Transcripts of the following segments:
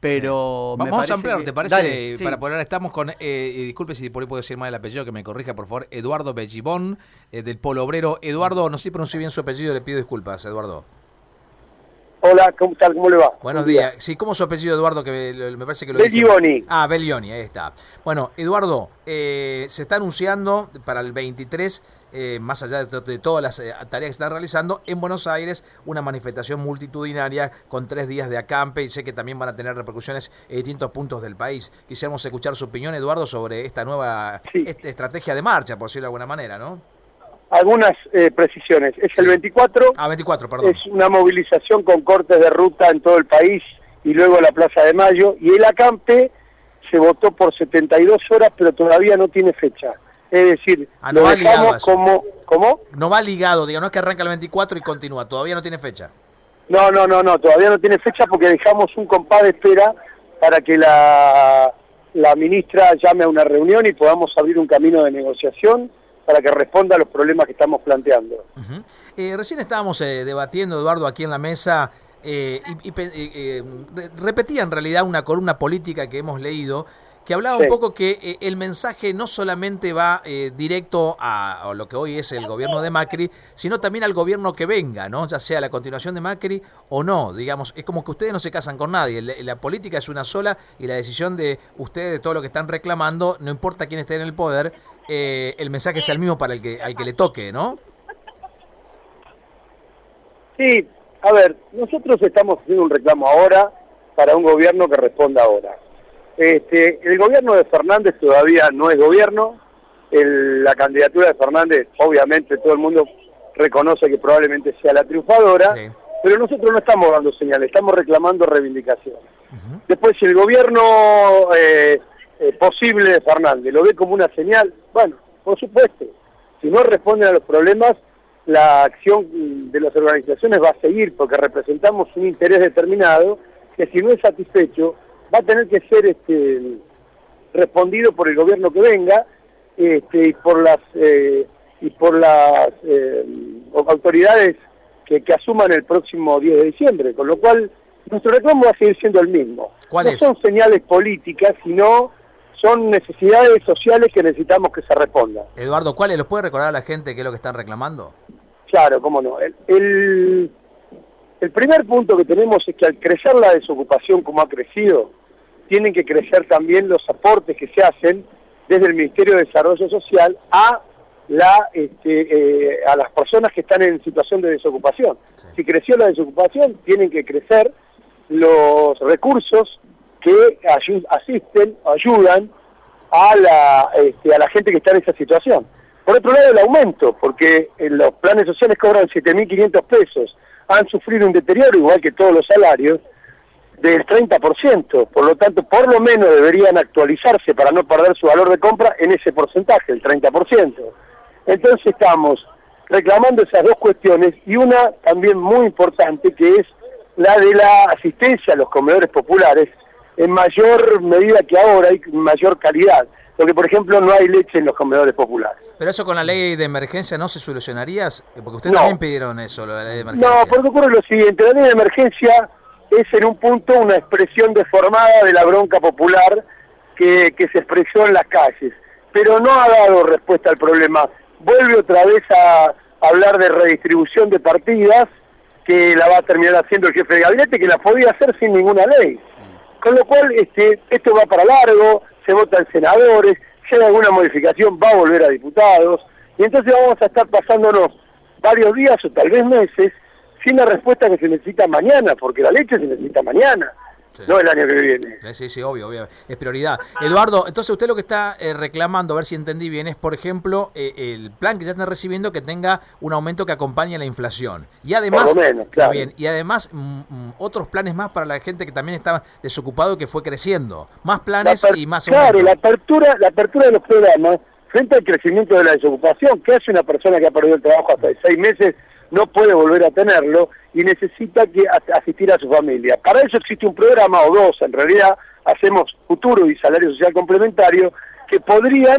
pero sí. Vamos a ampliar, ¿te parece? Dale, sí. Para poner, estamos con, disculpe si por ahí puedo decir mal el apellido, que me corrija por favor, Eduardo Bellibón, del Polo Obrero. Eduardo, no sé si pronuncio bien su apellido, le pido disculpas, Eduardo. Hola, ¿cómo tal? ¿Cómo le va? Buenos días. Sí, ¿cómo es su apellido, Eduardo? Que me parece que lo Bellioni. Ah, Bellioni, ahí está. Bueno, Eduardo, se está anunciando para el 23, más allá de todas las tareas que están realizando, en Buenos Aires, una manifestación multitudinaria con 3 días de acampe, y sé que también van a tener repercusiones en distintos puntos del país. Quisiéramos escuchar su opinión, Eduardo, sobre esta nueva estrategia de marcha, por decirlo de alguna manera, ¿no? Algunas precisiones. Es el 24. 24, perdón. Es una movilización con cortes de ruta en todo el país y luego la Plaza de Mayo. Y el acampe se votó por 72 horas, pero todavía no tiene fecha. Es decir, no lo va dejamos como... ¿Cómo? No va ligado, digamos, no es que arranca el 24 y continúa, todavía no tiene fecha. No, todavía no tiene fecha porque dejamos un compás de espera para que la ministra llame a una reunión y podamos abrir un camino de negociación para que responda a los problemas que estamos planteando. Recién estábamos debatiendo, Eduardo, aquí en la mesa, repetía en realidad una columna política que hemos leído, que hablaba un poco que el mensaje no solamente va directo a lo que hoy es el gobierno de Macri, sino también al gobierno que venga, ¿no? Ya sea la continuación de Macri o no, digamos, es como que ustedes no se casan con nadie, la política es una sola y la decisión de ustedes, de todo lo que están reclamando, no importa quién esté en el poder, el mensaje sea el mismo para al que le toque, ¿no? Sí, a ver, nosotros estamos haciendo un reclamo ahora para un gobierno que responda ahora. El gobierno de Fernández todavía no es gobierno, la candidatura de Fernández, obviamente todo el mundo reconoce que probablemente sea la triunfadora, pero nosotros no estamos dando señales, estamos reclamando reivindicaciones. Después, si el gobierno posible de Fernández lo ve como una señal, bueno, por supuesto, si no responden a los problemas, la acción de las organizaciones va a seguir, porque representamos un interés determinado que si no es satisfecho, va a tener que ser respondido por el gobierno que venga y por las autoridades que asuman el próximo 10 de diciembre, con lo cual nuestro reclamo va a seguir siendo el mismo. No son señales políticas, sino son necesidades sociales que necesitamos que se respondan. Eduardo, ¿cuáles? ¿Los puede recordar a la gente qué es lo que están reclamando? Claro, cómo no. El primer punto que tenemos es que al crecer la desocupación como ha crecido, tienen que crecer también los aportes que se hacen desde el Ministerio de Desarrollo Social a las personas que están en situación de desocupación. Si creció la desocupación, tienen que crecer los recursos que ayudan a la gente que está en esa situación. Por otro lado, el aumento, porque los planes sociales cobran 7.500 pesos, han sufrido un deterioro, igual que todos los salarios, del 30%, por lo tanto, por lo menos deberían actualizarse para no perder su valor de compra en ese porcentaje, el 30%. Entonces estamos reclamando esas dos cuestiones, y una también muy importante, que es la de la asistencia a los comedores populares, en mayor medida que ahora y mayor calidad, porque por ejemplo no hay leche en los comedores populares. Pero eso con la ley de emergencia no se solucionaría, porque ustedes también pidieron eso, la ley de emergencia. No, porque ocurre lo siguiente, la ley de emergencia es en un punto una expresión deformada de la bronca popular que se expresó en las calles, pero no ha dado respuesta al problema. Vuelve otra vez a hablar de redistribución de partidas, que la va a terminar haciendo el jefe de gabinete, que la podía hacer sin ninguna ley. Con lo cual esto va para largo, se vota en senadores, si hay alguna modificación va a volver a diputados, y entonces vamos a estar pasándonos varios días o tal vez meses sin la respuesta que se necesita mañana, porque la leche se necesita mañana, no el año que viene. Sí, obvio, es prioridad. Eduardo, entonces usted lo que está reclamando, a ver si entendí bien, es, por ejemplo, el plan que ya están recibiendo que tenga un aumento que acompañe la inflación. Y además, por lo menos, claro. Bien, y además otros planes más para la gente que también estaba desocupado, que fue creciendo. Más planes y más aumento. Claro, la apertura de los programas, frente al crecimiento de la desocupación, que hace una persona que ha perdido el trabajo hasta de 6 meses, no puede volver a tenerlo y necesita asistir a su familia. Para eso existe un programa, o dos, en realidad, hacemos Futuro y Salario Social Complementario, que podrían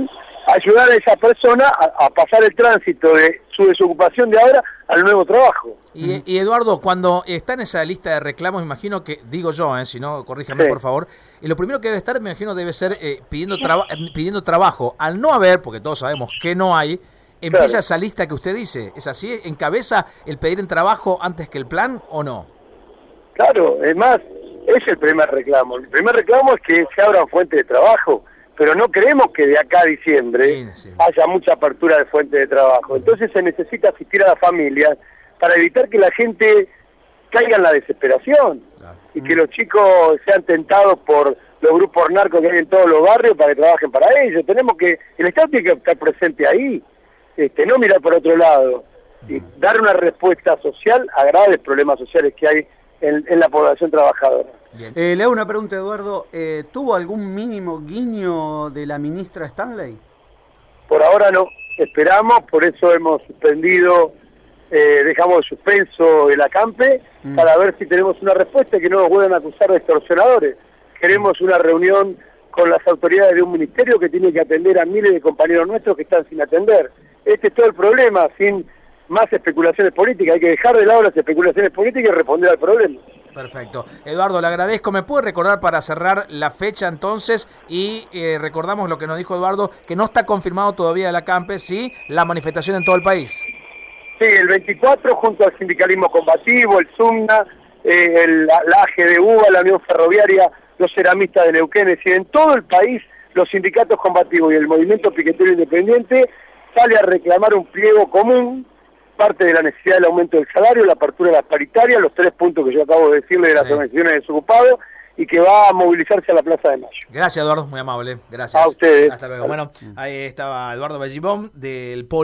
ayudar a esa persona a pasar el tránsito de su desocupación de ahora al nuevo trabajo. Y Eduardo, cuando está en esa lista de reclamos, imagino que, digo yo, si no, corríjame por favor, y lo primero que debe estar, me imagino, debe ser pidiendo trabajo. Al no haber, porque todos sabemos que no hay, empieza esa lista que usted dice. ¿Es así? ¿Encabeza el pedir en trabajo antes que el plan o no? Claro, es más, es el primer reclamo. El primer reclamo es que se abran fuentes de trabajo, pero no creemos que de acá a diciembre haya mucha apertura de fuentes de trabajo. Entonces se necesita asistir a las familias para evitar que la gente caiga en la desesperación y que los chicos sean tentados por los grupos narcos que hay en todos los barrios para que trabajen para ellos. El Estado tiene que estar presente ahí, no mirar por otro lado, y dar una respuesta social a graves problemas sociales que hay en la población trabajadora. Le hago una pregunta, Eduardo. ¿Tuvo algún mínimo guiño de la ministra Stanley? Por ahora no, esperamos, por eso hemos suspendido, dejamos de suspenso el acampe para ver si tenemos una respuesta y que no nos vuelvan a acusar de extorsionadores. Queremos una reunión con las autoridades de un ministerio que tiene que atender a miles de compañeros nuestros que están sin atender. Este es todo el problema, sin más especulaciones políticas. Hay que dejar de lado las especulaciones políticas y responder al problema. Perfecto. Eduardo, le agradezco. ¿Me puede recordar para cerrar la fecha entonces? Y recordamos lo que nos dijo Eduardo, que no está confirmado todavía el acampe, sí, la manifestación en todo el país. Sí, el 24 junto al sindicalismo combativo, el SUMNA, la AGDU, la Unión Ferroviaria, los ceramistas de Neuquén, es decir, en todo el país los sindicatos combativos y el movimiento piquetero independiente sale a reclamar un pliego común, parte de la necesidad del aumento del salario, la apertura de las paritarias, los 3 puntos que yo acabo de decirle de las organizaciones de desocupados, y que va a movilizarse a la Plaza de Mayo. Gracias, Eduardo, muy amable. Gracias. A ustedes. Hasta luego. Bueno, ahí estaba Eduardo Bellibón del